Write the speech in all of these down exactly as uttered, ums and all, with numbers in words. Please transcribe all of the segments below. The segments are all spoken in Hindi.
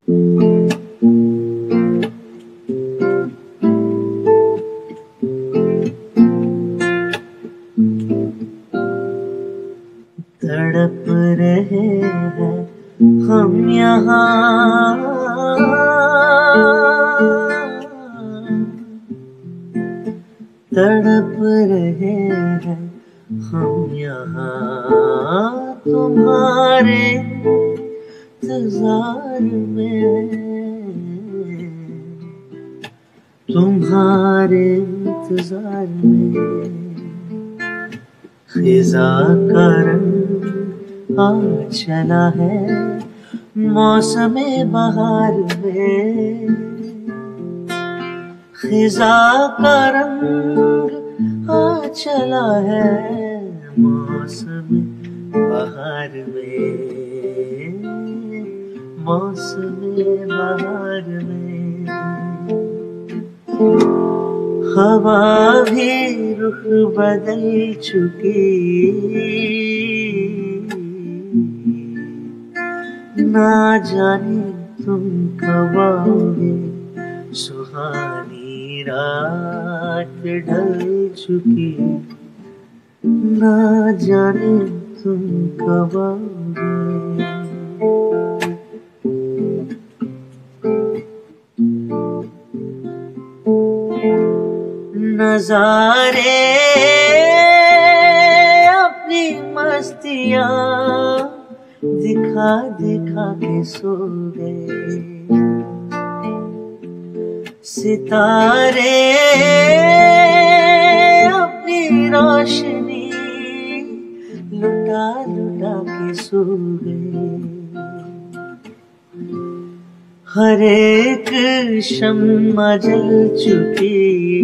तड़प रहे हैं हम यहाँ, तड़प रहे हैं हम यहाँ तुम्हारे इंतजार में, तुम्हारे इंतजार में। खिजा का रंग आ चला है मौसमे बहार में, खिजा का रंग आ चला है मौसमे बहार में, मौसमे बहार में। हवा भी रुख बदल चुकी, ना जाने तुम कब आओगे, सुहानी रात ढल चुकी, ना जाने तुम कब आओगे। नजारे अपनी मस्तियाँ दिखा दिखा के सो गए, सितारे अपनी रोशनी लुटा लुटा के सो गए। हर एक शम्मा जल चुकी,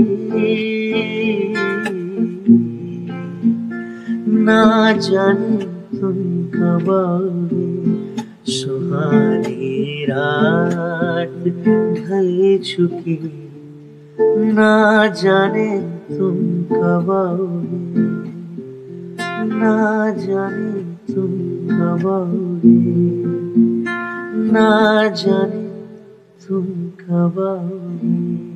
ना जाने तुम कब आओगे, सुहानी रात ढल चुकी, ना जाने तुम कब आओगे, ना जाने तुम कब आओगे, ना जाने तुम कब आओगे।